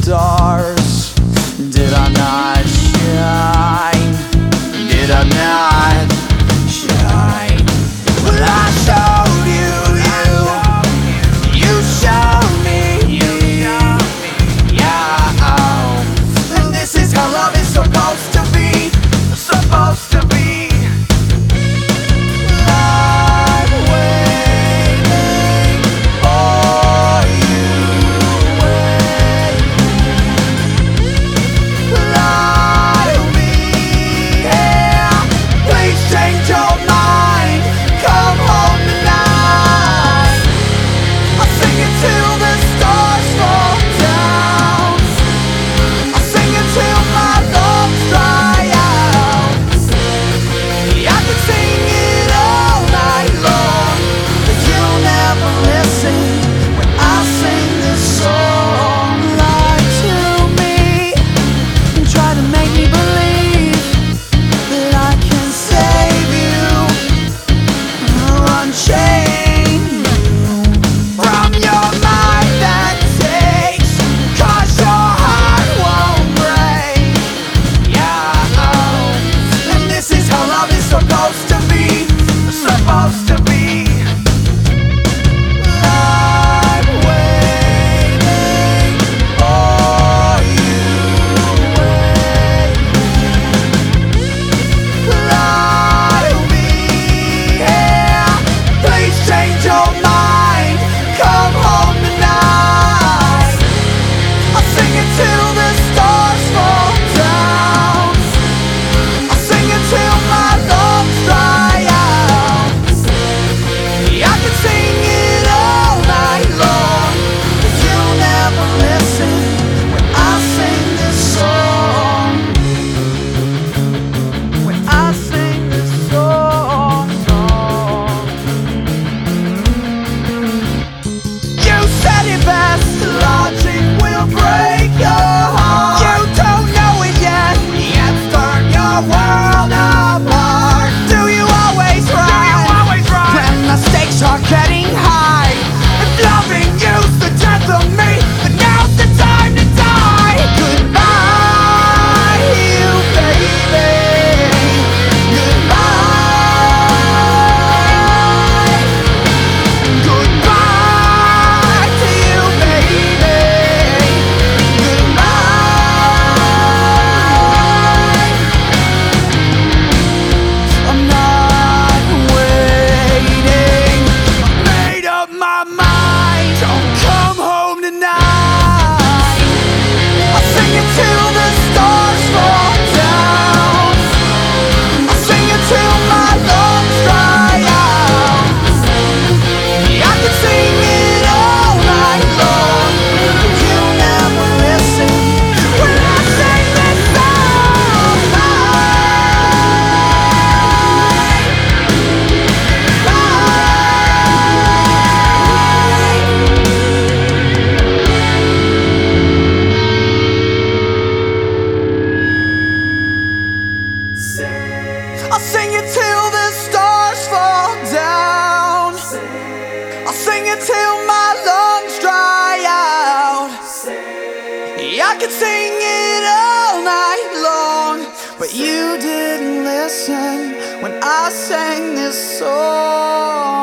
stars. Did I not shine? Did I not shine? Well, I showed you, you showed me, yeah. And this is how love is supposed to be, supposed to be. I'll sing it till the stars fall down. I'll sing it till my lungs dry out. I could sing it all night long, but you didn't listen when I sang this song.